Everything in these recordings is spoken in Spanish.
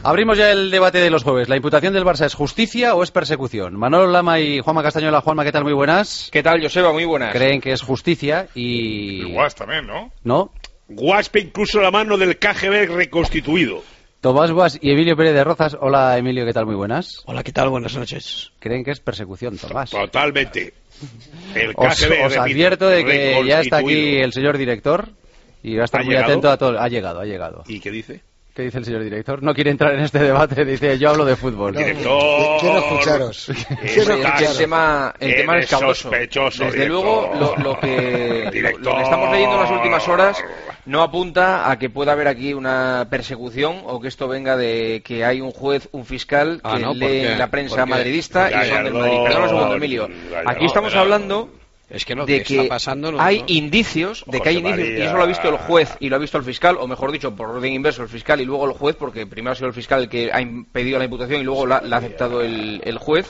Abrimos ya el debate de los jueves. ¿La imputación del Barça es justicia o es persecución? Manolo Lama y Juanma Castañola. Juanma, ¿qué tal? Muy buenas. ¿Qué tal, Joseba? Muy buenas. Creen que es justicia y... Guas también, ¿no? ¿No? Guaspe incluso la mano del KGB reconstituido. Tomás Guas y Emilio Pérez de Rozas. Hola, Emilio, ¿qué tal? Muy buenas. Hola, ¿qué tal? Buenas noches. Creen que es persecución, Tomás. Totalmente. El KGB, os advierto de que ya está aquí el señor director y va a estar muy atento a todo. Ha llegado. ¿Y qué dice? ¿Qué dice el señor director? No quiere entrar en este debate, dice, yo hablo de fútbol. No, director... Quiero escucharos. El tema es escabroso. Desde luego, lo que estamos leyendo en las últimas horas no apunta a que pueda haber aquí una persecución o que esto venga de que hay un juez, un fiscal que lee la prensa madridista y son del Madrid. Perdón un segundo, Emilio. Aquí estamos hablando... Es que lo de que está pasando hay indicios de que hay indicios, y eso lo ha visto el juez y lo ha visto el fiscal, o mejor dicho, por orden inverso, el fiscal y luego el juez, porque primero ha sido el fiscal el que ha pedido la imputación y luego la ha aceptado el juez.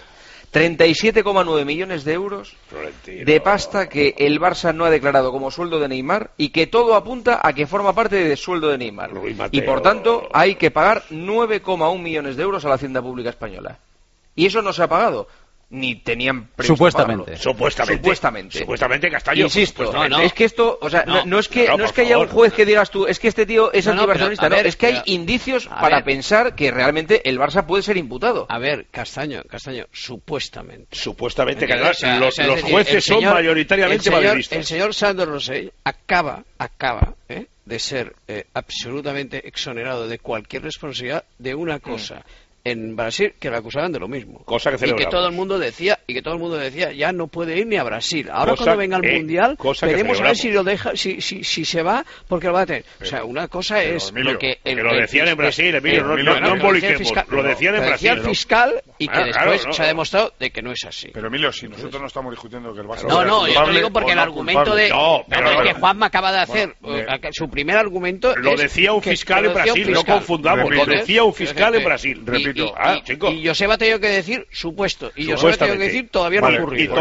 37,9 millones de euros de pasta que el Barça no ha declarado como sueldo de Neymar y que todo apunta a que forma parte del sueldo de Neymar. Y por tanto hay que pagar 9,1 millones de euros a la Hacienda Pública Española. Y eso no se ha pagado. Ni tenían previsto Supuestamente, Castaño. Insisto, es que esto, o sea, no es que haya un juez que digas tú, es que este tío es antibarcelonista, es que hay indicios para pensar que realmente el Barça puede ser imputado. A ver, Castaño, supuestamente. Supuestamente, los jueces son mayoritariamente madridistas. El señor Sandro Rosell acaba de ser absolutamente exonerado de cualquier responsabilidad de una cosa. En Brasil, que lo acusaban de lo mismo. Cosa que celebramos. Y que todo el mundo decía, ya no puede ir ni a Brasil. Ahora cuando venga el Mundial, veremos a ver si lo deja, si se va, porque lo va a tener. O sea, una cosa es Emilio, lo que... lo decían en Brasil, Emilio, no emboliquemos. Lo decían en Brasil. Decía el fiscal y que después se ha demostrado de que no es así. Pero Emilio, si nosotros no estamos discutiendo que el Barça... No, yo te digo porque el argumento de... Pero que Juanma acaba de hacer, su primer argumento... Lo decía un fiscal en Brasil, no confundamos. Lo decía un fiscal en Brasil. Repito. Y Joseba ha tenido que decir supuesto. Y Joseba ha tenido que decir todavía no ha ocurrido. Y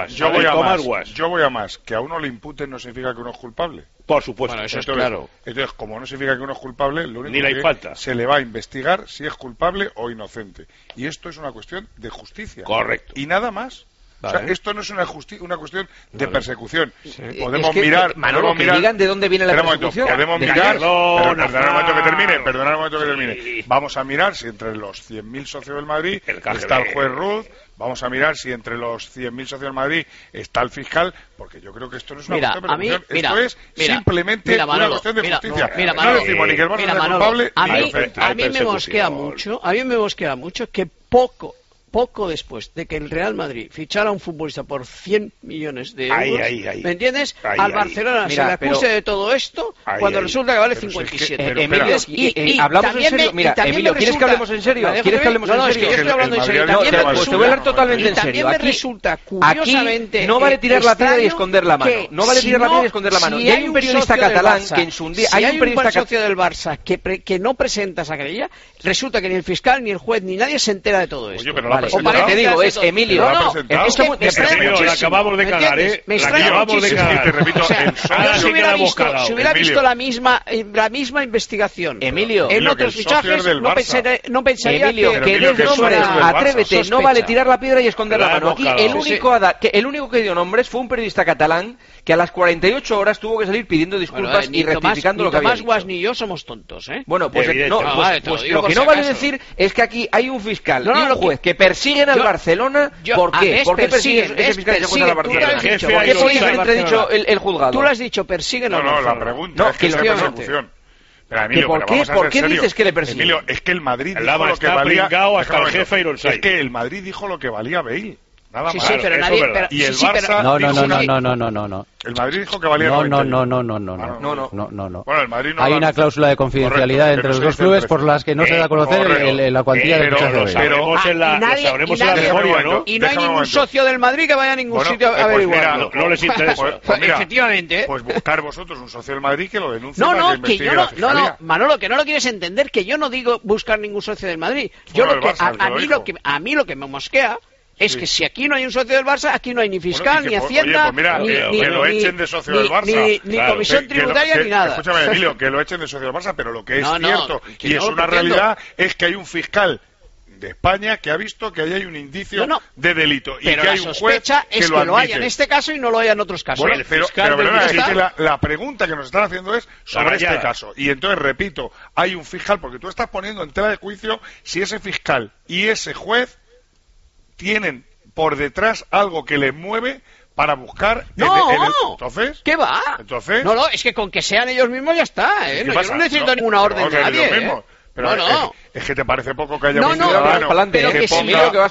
yo voy a más. Que a uno le imputen no significa que uno es culpable. Por supuesto. Bueno, eso es claro. Entonces, como no significa que uno es culpable, lo único que se le va a investigar si es culpable o inocente. Y esto es una cuestión de justicia. Correcto. Y nada más. Vale. O sea, esto no es una cuestión de persecución. Sí. Podemos mirar... Manolo, que digan de dónde viene la persecución. Podemos mirar... Perdona un momento que termine. Vamos a mirar si entre los 100.000 socios del Madrid está el juez Ruz. Vamos a mirar si entre los 100.000 socios del Madrid está el fiscal, porque yo creo que esto no es una cuestión de persecución. Esto es simplemente una cuestión de justicia. No decimos ni que el Barça sea culpable ni inocente. A mí me mosquea mucho que poco después de que el Real Madrid fichara a un futbolista por 100 millones de euros, ¿me entiendes? Al Barcelona se le acuse de todo esto cuando resulta que vale 57. Emilio, hablamos en serio. Mira, Emilio, ¿quieres que hablemos en serio? ¿Quieres que hablemos en serio? Es que yo estoy hablando en serio. Pues te voy a hablar totalmente en serio. También me resulta curiosamente aquí no vale tirar la piedra y esconder la mano. No vale tirar la piedra y esconder la mano. Y hay un periodista catalán que en su día... Si hay un socio del Barça que no presenta esa querella, resulta que ni el fiscal, ni el juez, ni nadie se entera de todo esto. Te digo, es Emilio. La acabamos de cagar, Me extraña muchísimo. Te repito, si hubiera visto la misma investigación Emilio, en otros fichajes, no pensaría Emilio, que des nombres, atrévete, no vale tirar la piedra y esconder la mano. Aquí el único que dio nombres fue un periodista catalán que a las 48 horas tuvo que salir pidiendo disculpas y rectificando lo que había dicho. Tomás Guas ni yo somos tontos, ¿eh? Bueno, pues lo que no vale decir es que aquí hay un fiscal y un juez que persiguen al Barcelona. ¿Por qué? ¿Por qué persiguen ese fiscal que juega al Barcelona? ¿Por qué pone en entredicho el juzgado? Tú lo has dicho, persiguen al Barcelona. No, la pregunta es que es persecución. Pero, Emilio, ¿Por qué dices que le persiguen? Emilio, es que el Madrid dijo lo que valía... hasta el jefe Ironside. Es que el Madrid dijo lo que valía Bale. Nada más. Sí, pero nadie... Y el Barça... No. El Madrid dijo que valía... No. Bueno, el Madrid no... Hay una cláusula de confidencialidad entre los dos clubes por las que no se da a conocer la cuantía de fichajes de Bale. Y no hay ningún socio del Madrid que vaya a ningún sitio a averiguarlo. No les interesa. Efectivamente. Pues buscar vosotros un socio del Madrid que lo denuncie. No, Manolo, que no lo quieres entender, que yo no digo buscar ningún socio del Madrid. A mí lo que me mosquea Es que si aquí no hay un socio del Barça, aquí no hay ni fiscal, ni Hacienda, que lo echen de socio del Barça. Ni comisión tributaria, ni nada. Escúchame, Emilio, que lo echen de socio del Barça, pero lo que es cierto, y es una realidad, es que hay un fiscal de España que ha visto que ahí hay un indicio de delito. Y pero que hay la sospecha es que lo haya en este caso y no lo haya en otros casos. Bueno, pero es que la pregunta que nos están haciendo es sobre este caso. Y entonces, repito, hay un fiscal, porque tú estás poniendo en tela de juicio si ese fiscal y ese juez tienen por detrás algo que les mueve para buscar entonces ¿qué va? Entonces no, es que con que sean ellos mismos ya está, yo no necesito ninguna orden de nadie, Pero es que te parece poco que haya un ciudadano pero que si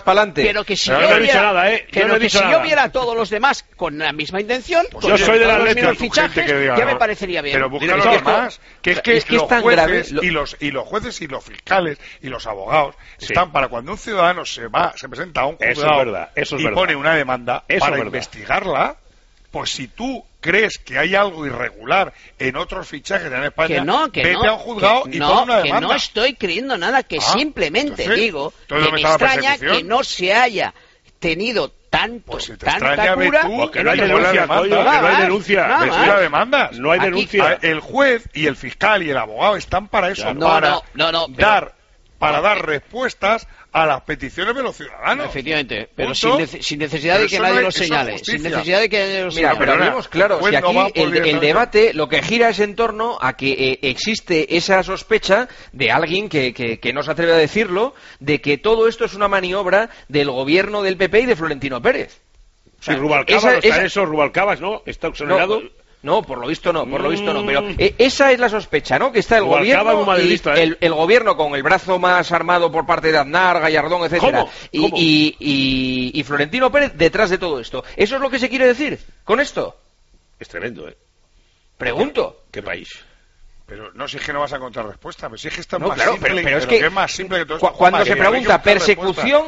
yo viera a todos los demás con la misma intención, pues yo soy de la letra, fichajes, ya me parecería bien. Pero búscalo los más, que es que los jueces y los jueces y los fiscales y los abogados están para cuando un ciudadano se presenta a un juzgado y pone una demanda para investigarla. Pues si tú crees que hay algo irregular en otros fichajes en España, vete a un juzgado y pon una demanda. Que no estoy creyendo nada, que simplemente digo que me extraña que no se haya tenido tanta cura. Porque no hay denuncia, no hay denuncia. No hay denuncia. El juez y el fiscal y el abogado están para eso, para dar respuestas a las peticiones de los ciudadanos. Efectivamente, pero sin necesidad de que nadie lo señale. Sin necesidad de que nadie lo señale. Mira, pero hablemos claro, si aquí el debate lo que gira es en torno a que existe esa sospecha de alguien que no se atreve a decirlo, de que todo esto es una maniobra del gobierno del PP y de Florentino Pérez. Sí, Rubalcaba, Rubalcaba, ¿no? Está exonerado. No, por lo visto no, pero esa es la sospecha, ¿no? Que está el gobierno el gobierno con el brazo más armado por parte de Aznar, Gallardón, etcétera, y Florentino Pérez detrás de todo esto. ¿Eso es lo que se quiere decir con esto? Es tremendo, ¿eh? Pregunto. ¿Qué país? Pero no, si es que no vas a encontrar respuesta, pero si es que está simple, pero es que es más simple que todo esto. Cuando se pregunta persecución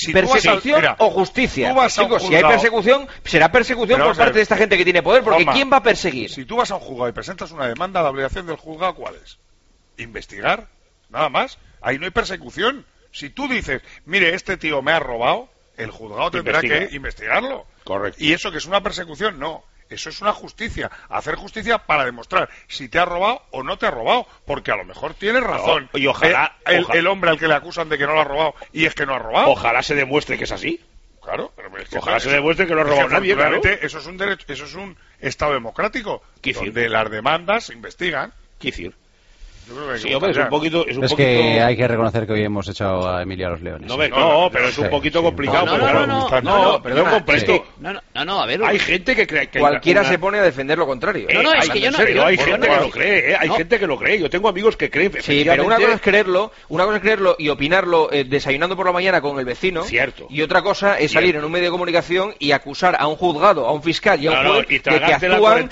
o justicia, chicos, si hay persecución, será persecución por parte de esta gente que tiene poder, porque ¿quién va a perseguir? Si tú vas a un juzgado y presentas una demanda, la obligación del juzgado, ¿cuál es? Investigar, nada más. Ahí no hay persecución. Si tú dices, mire, este tío me ha robado, el juzgado tendrá que investigarlo. Correcto. ¿Y eso que es una persecución? No. Eso es una justicia, hacer justicia para demostrar si te ha robado o no te ha robado, porque a lo mejor tienes razón. Y ojalá el hombre al que le acusan de que no lo ha robado y es que no ha robado. Ojalá se demuestre que es así. Claro, pero es que ojalá se demuestre que no ha robado nadie. Claro. Eso es un derecho, eso es un Estado democrático, donde las demandas se investigan. ¿Qué decir? Sí, hombre, es que hay que reconocer que hoy hemos echado a Emilia a los leones. Pero es un poquito complicado. No, a ver. Hay gente que cree que cualquiera se pone a defender lo contrario. Es que yo no. Hay gente que lo cree, hay gente que lo cree. Yo tengo amigos que creen. Sí, pero una cosa es creerlo y opinarlo desayunando por la mañana con el vecino. Cierto. Y otra cosa es salir en un medio de comunicación y acusar a un juzgado, a un fiscal y a un juez de que actúan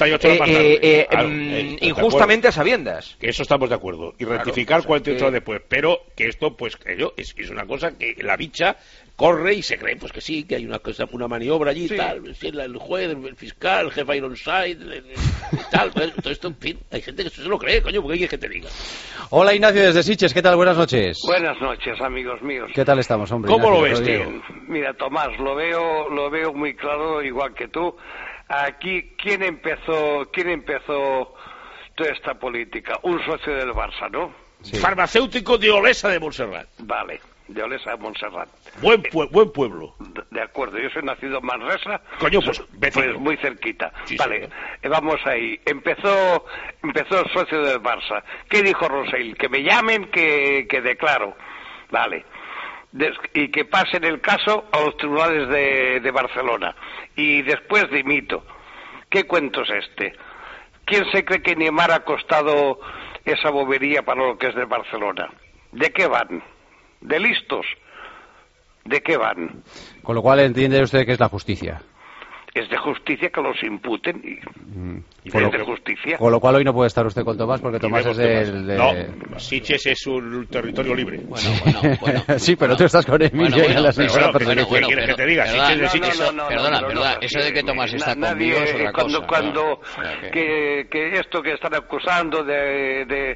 injustamente a sabiendas. Que eso estamos de acuerdo. Y rectificar 48 horas después. Pero que esto, pues, es una cosa que la bicha corre y se cree, pues que sí, que hay una maniobra allí y tal. El juez, el fiscal, el jefe Ironside, tal. Todo esto, en fin, hay gente que se lo cree, coño, porque hay que te diga. Hola, Ignacio, desde Sitges, ¿qué tal? Buenas noches. Buenas noches, amigos míos. ¿Qué tal estamos, hombre? ¿Cómo Ignacio, lo ves, tío? Mira, Tomás, lo veo muy claro, igual que tú. Aquí, ¿quién empezó toda esta política? Un socio del Barça, ¿no? Sí. Farmacéutico de Olesa de Montserrat. Vale, de Olesa de Montserrat. Buen pueblo. De acuerdo, yo soy nacido en Manresa. Coño, pues muy cerquita. Sí, vale, vamos ahí. Empezó el socio del Barça. ¿Qué dijo Rosell? Que me llamen, que declaro. Vale. Y que pasen el caso a los tribunales de Barcelona. Y después dimito. ¿Qué cuento es este? ¿Quién se cree que Neymar ha costado esa bobería para lo que es de Barcelona? ¿De qué van? ¿De listos? ¿De qué van? Con lo cual entiende usted que es la justicia. Es de justicia que los imputen y es de justicia. Con lo cual hoy no puede estar usted con Tomás porque Tomás es del... No, Sitges es un territorio libre. Bueno. Sí, pero tú estás con Emilio y en la Sitges. ¿Qué quieres que te diga? Sitges de Sitges. Perdona, eso de que Tomás está conmigo es otra cosa. Cuando que esto que están acusando de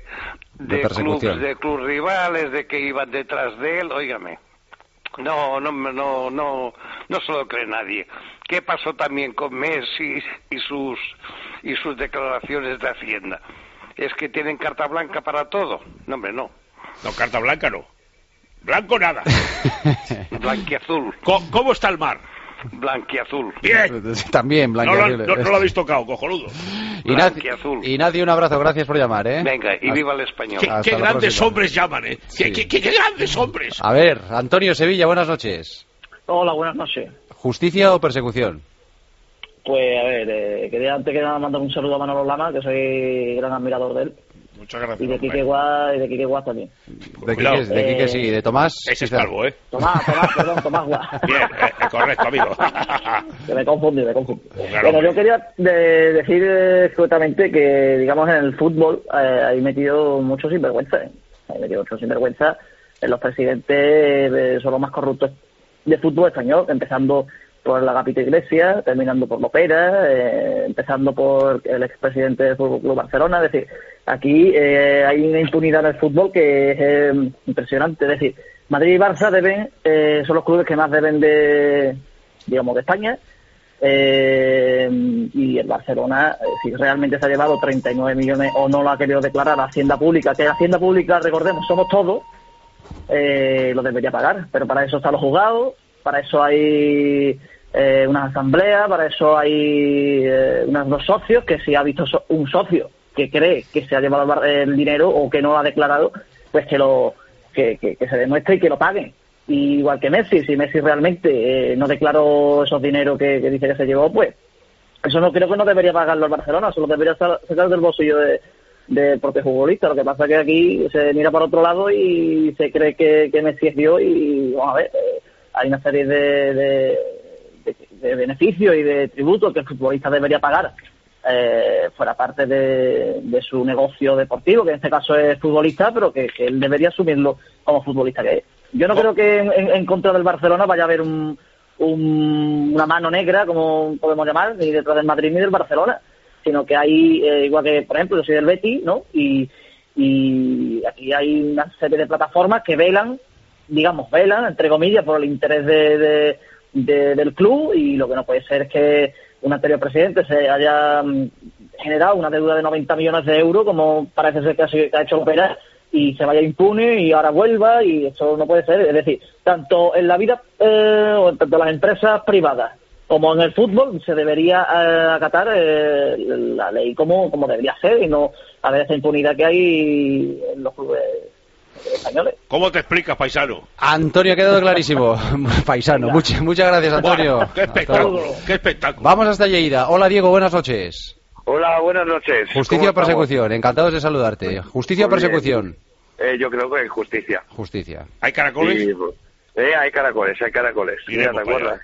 clubes rivales, de que iban detrás de él, óigame. No no se lo cree nadie. ¿Qué pasó también con Messi y sus declaraciones de Hacienda? ¿Es que tienen carta blanca para todo? No, hombre, no. No, carta blanca no. Blanco nada. Blanquiazul. ¿Cómo está el mar? Blanquiazul. Bien. También blanquiazul. No lo habéis tocado, cojonudo. Ignacio, un abrazo, gracias por llamar, ¿eh? Venga, y viva el español. Qué grandes hombres llaman, ¿eh? Sí. Qué grandes hombres. A ver, Antonio Sevilla, buenas noches. Hola, buenas noches. ¿Justicia o persecución? Pues, a ver, quería antes que nada mandar un saludo a Manolo Lama, que soy gran admirador de él. Muchas gracias. Y de Quique Guas también. De Quique sí, de Tomás. Ese es calvo, ¿eh? Tomás Guas. Bien, correcto, amigo. Que me confundí. Bueno, yo quería decir escuetamente que, digamos, en el fútbol hay metido muchos sinvergüenzas. Los presidentes son los más corruptos de fútbol español, empezando por la Agapito Iglesias, terminando por Lopera, empezando por el expresidente del Fútbol Club Barcelona. Es decir, aquí hay una impunidad en el fútbol que es impresionante. Es decir, Madrid y Barça son los clubes que más deben de España, y el Barcelona, si realmente se ha llevado 39 millones o no lo ha querido declarar a Hacienda Pública, que Hacienda Pública, recordemos, somos todos, lo debería pagar, pero para eso están los juzgados, para eso hay unas asambleas, para eso hay unos dos socios, que si ha visto un socio que cree que se ha llevado el dinero o que no lo ha declarado, pues que se demuestre y que lo paguen. Y igual que Messi, si Messi realmente no declaró esos dineros que dice que se llevó, pues eso no creo que no debería pagarlo el Barcelona, solo debería sacar del bolsillo del propio futbolista. Lo que pasa es que aquí se mira para otro lado y se cree que Messi es Dios, y vamos a ver, hay una serie de beneficios y de tributos que el futbolista debería pagar fuera parte de su negocio deportivo, que en este caso es futbolista, pero que él debería asumirlo como futbolista que es. Yo no creo que en contra del Barcelona vaya a haber una mano negra, como podemos llamar, ni detrás del Madrid ni del Barcelona, sino que hay, igual que, por ejemplo, yo soy del Betis, ¿no? Y aquí hay una serie de plataformas que velan, entre comillas, por el interés del club, y lo que no puede ser es que un anterior presidente se haya generado una deuda de 90 millones de euros, como parece ser que ha hecho Lopera, y se vaya impune y ahora vuelva, y eso no puede ser. Es decir, tanto en la vida, tanto en las empresas privadas como en el fútbol, se debería acatar la ley como debería ser, y no haber esa impunidad que hay en los clubes españoles. ¿Cómo te explicas, paisano? Antonio, ha quedado clarísimo. Paisano, muchas gracias, Antonio. Bueno, qué espectáculo. Vamos hasta Lleida. Hola, Diego, buenas noches. Hola, buenas noches. Justicia o persecución, encantados de saludarte. ¿Justicia o persecución? Yo creo que justicia. Justicia. ¿Hay caracoles? Sí, hay caracoles. Mira, ¿te acuerdas?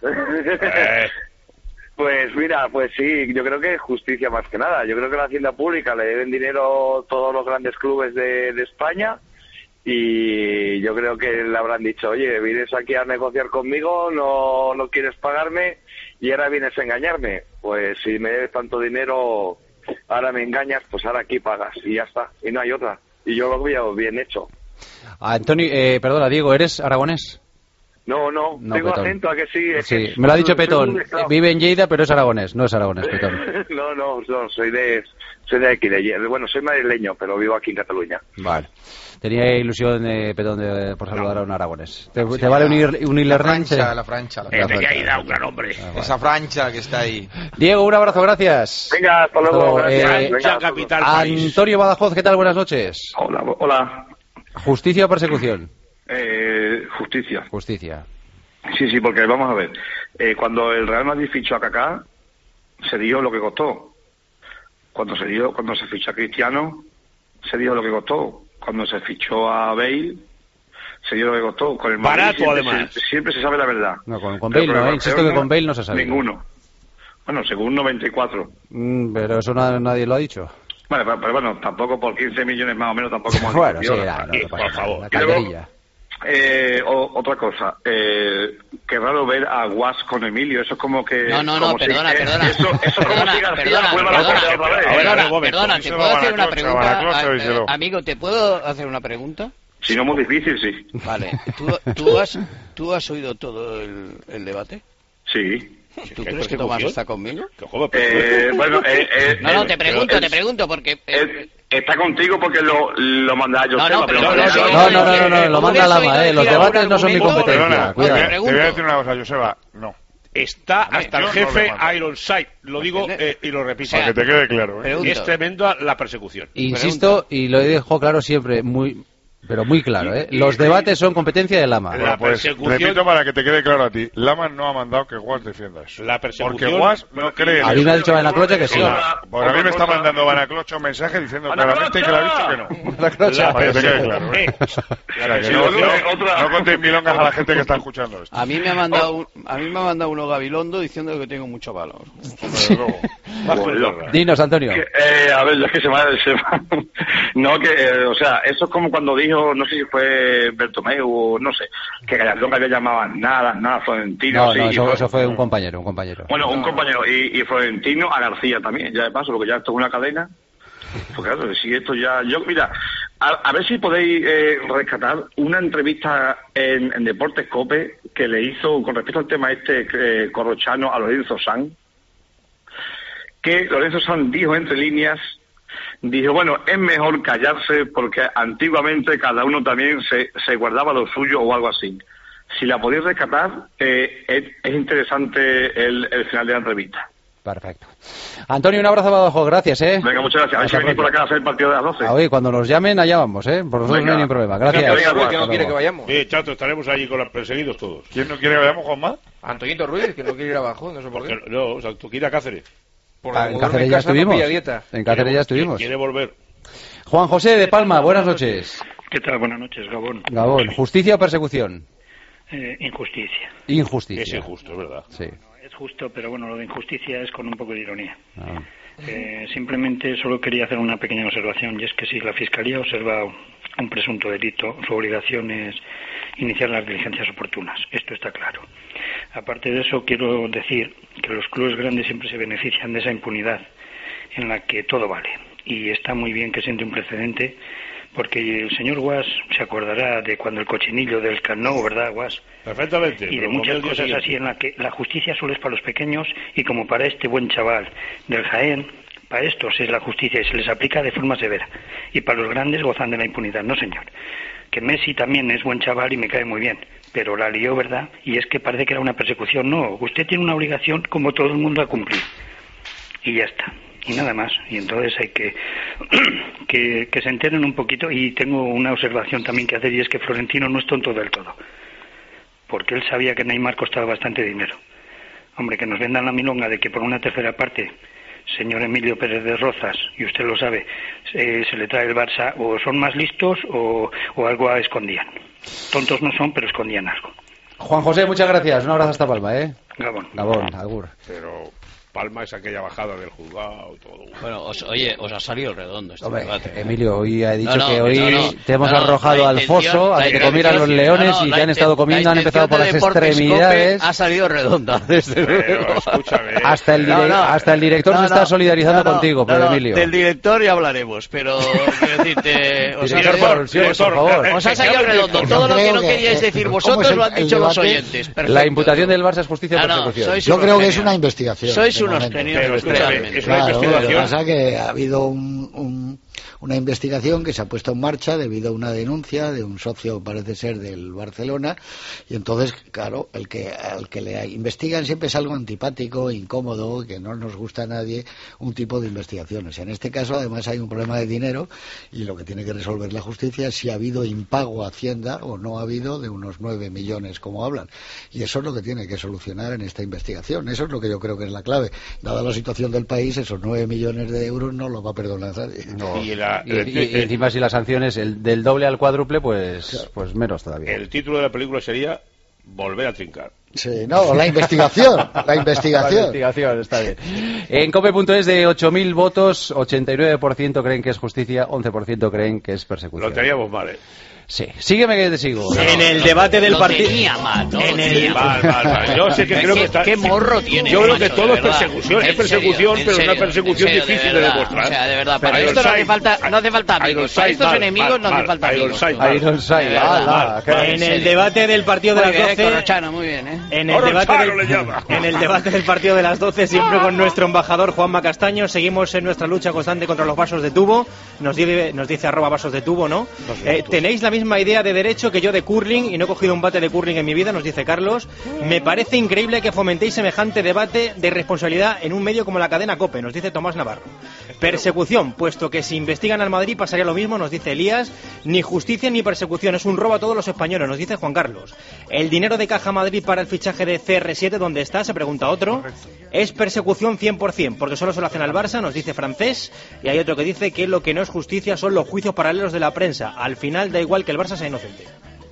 Pues mira, pues sí, yo creo que es justicia más que nada. Yo creo que la Hacienda Pública le deben dinero todos los grandes clubes de España, y yo creo que le habrán dicho, oye, vienes aquí a negociar conmigo, no quieres pagarme y ahora vienes a engañarme. Pues si me debes tanto dinero, ahora me engañas, pues ahora aquí pagas y ya está, y no hay otra. Y yo lo veo bien hecho. Antonio, perdona, Diego, ¿eres aragonés? No, tengo Petón. Acento, ¿a que sí? Sí, me lo ha dicho Petón. Vive en Lleida, pero es aragonés, no es aragonés, Petón. No, soy de aquí, bueno, soy madrileño, pero vivo aquí en Cataluña. Vale. Tenía ilusión, Petón, por saludar a un aragonés. ¿Te vale unir la francha? La francha. Lleida, un gran hombre. Esa francha que está ahí. Diego, un abrazo, gracias. Venga, hasta luego. Gracias. Francha capital país. Antonio Badajoz, ¿qué tal? Buenas noches. Hola. ¿Justicia o persecución? Justicia. Justicia. Sí, porque vamos a ver. Cuando el Real Madrid fichó a Kaká, se dio lo que costó. Cuando se fichó a Cristiano, se dio lo que costó. Cuando se fichó a Bale, se dio lo que costó. Con el Madrid barato, además. Siempre se sabe la verdad. No, con Bale no, insisto que con Bale no se sabe. Ninguno. Bueno, según 94. Pero eso nadie lo ha dicho. Vale, pero bueno, tampoco por 15 millones más o menos, tampoco hemos bueno, sí, por favor. La calderilla. Otra cosa, qué raro ver a Guas con Emilio, eso es como que... No, perdona. Eso es como si García vuelva a la otra vez. Perdona, ¿te puedo hacer una pregunta? Amigo, ¿te puedo hacer una pregunta? Si no, muy difícil, sí. Vale, ¿tú has oído todo el debate? Sí. ¿Tú crees que Tomás está conmigo? Bueno, no, te pregunto, porque... está contigo porque lo manda Joseba. No, lo manda Lama, los debates no son mi competencia. Perdona, te voy a decir una cosa, Joseba, no. Está hasta el jefe Ironside, lo digo y lo repito. Para que te quede claro. Es tremendo la persecución. Insisto, y lo dejo claro siempre, pero muy claro, los debates son competencia de Lama. La persecución... Repito para que te quede claro a ti, Lama no ha mandado que Guas defienda eso. La persecución... Porque Guas no cree en A mí me ha dicho Banaclocha que sí. Por a mí me está mandando Banaclocha un mensaje diciendo claramente que le ha dicho que no. Banaclocha, para que te quede claro. No contéis milongas a la gente que está escuchando esto. A mí me ha mandado uno Gabilondo diciendo que tengo mucho valor. Dinos, Antonio. A ver, es que se me no, o sea, eso es como cuando dijo, no sé si fue Bertomeu o no sé, que Gallardón había llamado nada, Florentino. No, eso fue un compañero. Bueno, un compañero, y Florentino a García también, ya de paso, porque ya esto es una cadena. Pues claro, si esto ya... Mira, a ver si podéis rescatar una entrevista en Deportes COPE que le hizo con respecto al tema corrochano a Lorenzo Sanz, que Lorenzo Sanz dijo entre líneas, dijo, bueno, es mejor callarse porque antiguamente cada uno también se guardaba lo suyo o algo así. Si la podéis rescatar, es interesante el final de la entrevista. Perfecto. Antonio, un abrazo bajo, gracias, Venga, muchas gracias. A ver si venís por acá a hacer el partido de las 12. Oye, cuando nos llamen, allá vamos, Por nosotros no hay ningún problema. Gracias. ¿Quién no quiere que vayamos? Chato, estaremos allí con los perseguidos todos. ¿Quién no quiere que vayamos, Juanma? Antoñito Ruiz, que no quiere ir abajo, no sé por qué. No, o sea, tú quieres ir a Cáceres. En Cáceres ya estuvimos. En Cáceres ya estuvimos. Quiere volver. Juan José de Palma, buenas noches. ¿Qué tal? Buenas noches, Gabón. ¿Justicia o persecución? Injusticia. Injusticia. Es injusto, es verdad. Sí. Es justo, pero bueno, lo de injusticia es con un poco de ironía. Simplemente solo quería hacer una pequeña observación, y es que si la Fiscalía observa un presunto delito, su obligación es iniciar las diligencias oportunas. Esto está claro. Aparte de eso, quiero decir que los clubes grandes siempre se benefician de esa impunidad en la que todo vale. Y está muy bien que siente un precedente, porque el señor Guas se acordará de cuando el cochinillo del Camp Nou, ¿verdad, Guas? Perfectamente. Y de muchas cosas así en la que la justicia solo es para los pequeños, y como para este buen chaval del Jaén, para estos es la justicia y se les aplica de forma severa. Y para los grandes gozan de la impunidad. No, señor. Que Messi también es buen chaval y me cae muy bien, pero la lió, ¿verdad? Y es que parece que era una persecución. No, usted tiene una obligación como todo el mundo a cumplir. Y ya está. Y nada más. Y entonces hay que se enteren un poquito. Y tengo una observación también que hacer, y es que Florentino no es tonto del todo, porque él sabía que Neymar costaba bastante dinero. Hombre, que nos vendan la milonga de que por una tercera parte, señor Emilio Pérez de Rozas, y usted lo sabe, se le trae el Barça, o son más listos o algo escondían. Tontos no son, pero escondían algo. Juan José, muchas gracias. Un abrazo hasta Palma, Gabón, agur. Pero Palma es aquella bajada del juzgado, todo. Bueno, os ha salido redondo este debate. Emilio, hoy ha dicho que hoy te hemos arrojado al foso a que te comieran los leones y ya han estado comiendo, han empezado por las extremidades. Ha salido redonda, desde luego. Escúchame. Hasta el director se está solidarizando contigo, pero Emilio. Del director ya hablaremos, pero quiero decirte, por favor. Os ha salido redondo. Todo lo que no queríais decir vosotros lo han dicho los oyentes. Perfecto. La imputación del Barça es justicia o persecución. Yo creo que es una investigación. Sois unos genios, realmente. Es una investigación. Lo que pasa es que ha habido una investigación que se ha puesto en marcha debido a una denuncia de un socio, parece ser, del Barcelona, y entonces, claro, al que le investigan siempre es algo antipático, incómodo, que no nos gusta a nadie un tipo de investigaciones. En este caso, además, hay un problema de dinero, y lo que tiene que resolver la justicia es si ha habido impago a Hacienda o no ha habido de unos 9 millones, como hablan. Y eso es lo que tiene que solucionar en esta investigación. Eso es lo que yo creo que es la clave. Dada la situación del país, esos 9 millones de euros no los va a perdonar nadie. No. Y encima, si la sanción es del doble al cuádruple, pues menos todavía. El título de la película sería Volver a trincar. Sí, no, la investigación. La investigación, está bien. En COPE.es, de 8.000 votos, 89% creen que es justicia, 11% creen que es persecución. Lo teníamos mal, Sí, sígueme que te sigo. En el debate del partido. Yo sé que creo que está. ¿Qué morro tiene? Yo creo que todo es persecución. Es persecución, pero una persecución difícil de demostrar. O sea, de verdad, para esto no hace falta amigos. Para estos enemigos no hace falta amigos. En el debate del partido de las 12. Corrochano, muy bien, ¿eh? En el debate del partido de las 12, siempre con nuestro embajador Juanma Castaño, seguimos en nuestra lucha constante contra los vasos de tubo. Nos dice @vasos de tubo, ¿no? Tenéis la misma idea de derecho que yo de curling y no he cogido un bate de curling en mi vida, nos dice Carlos. Me parece increíble que fomentéis semejante debate de responsabilidad en un medio como la cadena COPE, nos dice Tomás Navarro. Persecución, puesto que si investigan al Madrid pasaría lo mismo, nos dice Elías. Ni justicia ni persecución, es un robo a todos los españoles, nos dice Juan Carlos. El dinero de Caja Madrid para el fichaje de CR7, ¿dónde está? Se pregunta otro. Es persecución 100%, porque solo se lo hacen al Barça, nos dice Francés. Y hay otro que dice que lo que no es justicia son los juicios paralelos de la prensa. Al final da igual que el Barça sea inocente.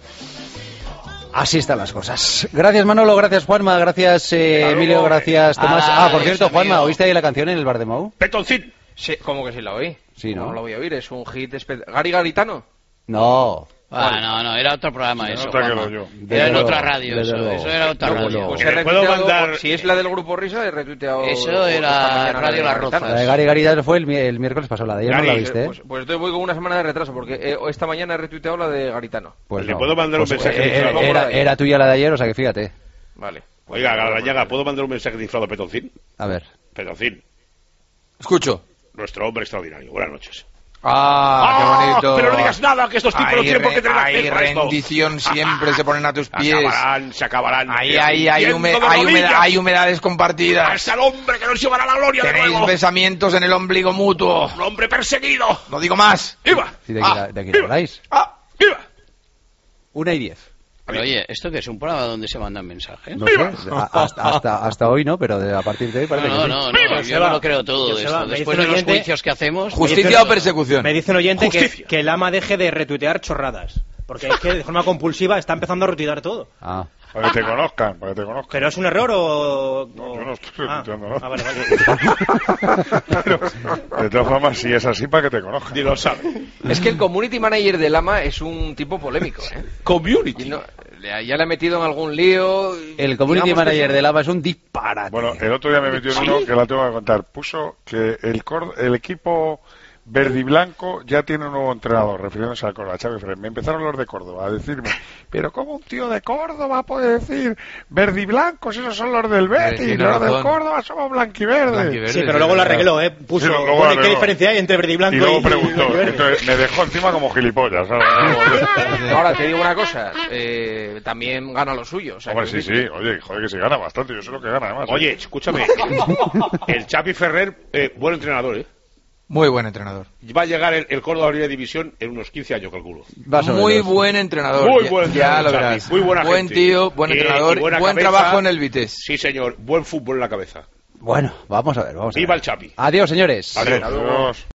Así están las cosas. Gracias Manolo, gracias Juanma, gracias Emilio, gracias Tomás. Por cierto, Juanma, ¿oíste ahí la canción en el bar de Mau? Petoncín. Sí, ¿cómo que sí la oí? Sí, ¿no? No la voy a oír, es un hit ¿Gary Garitano? No. No, era otro programa eso. Era en otra radio eso era otra radio. Pues he retuiteado, si es la del Grupo Risa, he retuiteado. Eso era Radio Las Rozas. La de Gary Garitano fue el miércoles pasado, la de ayer no la viste, ¿eh? Pues entonces voy con una semana de retraso, porque esta mañana he retuiteado la de Garitano. Pues le puedo mandar un mensaje. Era tuya la de ayer, o sea que fíjate. Vale. Oiga, Galañaga, ¿puedo mandar un mensaje inflado a Petoncín? A ver. Petoncín. Escucho. Nuestro hombre extraordinario. Buenas noches. Qué bonito. Pero no digas nada, que estos tipos no tienen por qué tener acceso a esto. Rendición siempre se ponen a tus pies. Se acabarán. Hay humedades compartidas. Es el hombre que nos llevará a la gloria de Tenéis nuevo. besamientos en el ombligo mutuo. Un hombre perseguido. No digo más. ¡Viva! ¿De aquí habláis? ¡Viva! 1:10. Pero oye, ¿esto qué es? ¿Un programa donde se mandan mensajes? No sé, hasta hoy no, pero a partir de hoy parece que sí. No, yo no lo creo todo de esto. Después de los juicios que hacemos... ¿Justicia o persecución? Me dice un oyente que el ama deje de retuitear chorradas. Porque es que de forma compulsiva está empezando a retuitear todo. Para que te conozcan, ¿Pero es un error o...? No, yo no estoy retuiteando nada. Vale. Pero, de todas formas, si es así, para que te conozcan. Y lo sabe. Es que el community manager del AMA es un tipo polémico, ¿eh? Community. Ya le ha metido en algún lío. El community manager del AMA es un disparate. Bueno, el otro día me metió en uno que la tengo que contar. Puso que el equipo verde y blanco ya tiene un nuevo entrenador, refiriéndose al Córdoba, Xavi Ferrer. Me empezaron los de Córdoba a decirme, pero ¿cómo un tío de Córdoba puede decir verde y blanco si esos son los del Betis? Los del Córdoba somos blanquiverde. Sí, pero luego lo arregló, Puso, ¿qué diferencia hay entre verde y blanco? Y luego preguntó, entonces me dejó encima como gilipollas, ¿sabes? Ahora te digo una cosa, también gana lo suyo. O sea, hombre, sí, oye, joder, que se gana bastante, yo sé lo que gana además. Oye, escúchame, el Xavi Ferrer, buen entrenador, Muy buen entrenador. Va a llegar el Córdoba a Primera División en unos 15 años, calculo. Muy buen entrenador. Muy buen entrenador. Ya lo verás. Muy buena buen gente. Tío, buen entrenador, buen trabajo en el Vitesse. Sí, señor. Buen fútbol en la cabeza. Bueno, vamos a ver. Viva el Xavi. Adiós, señores. Adiós.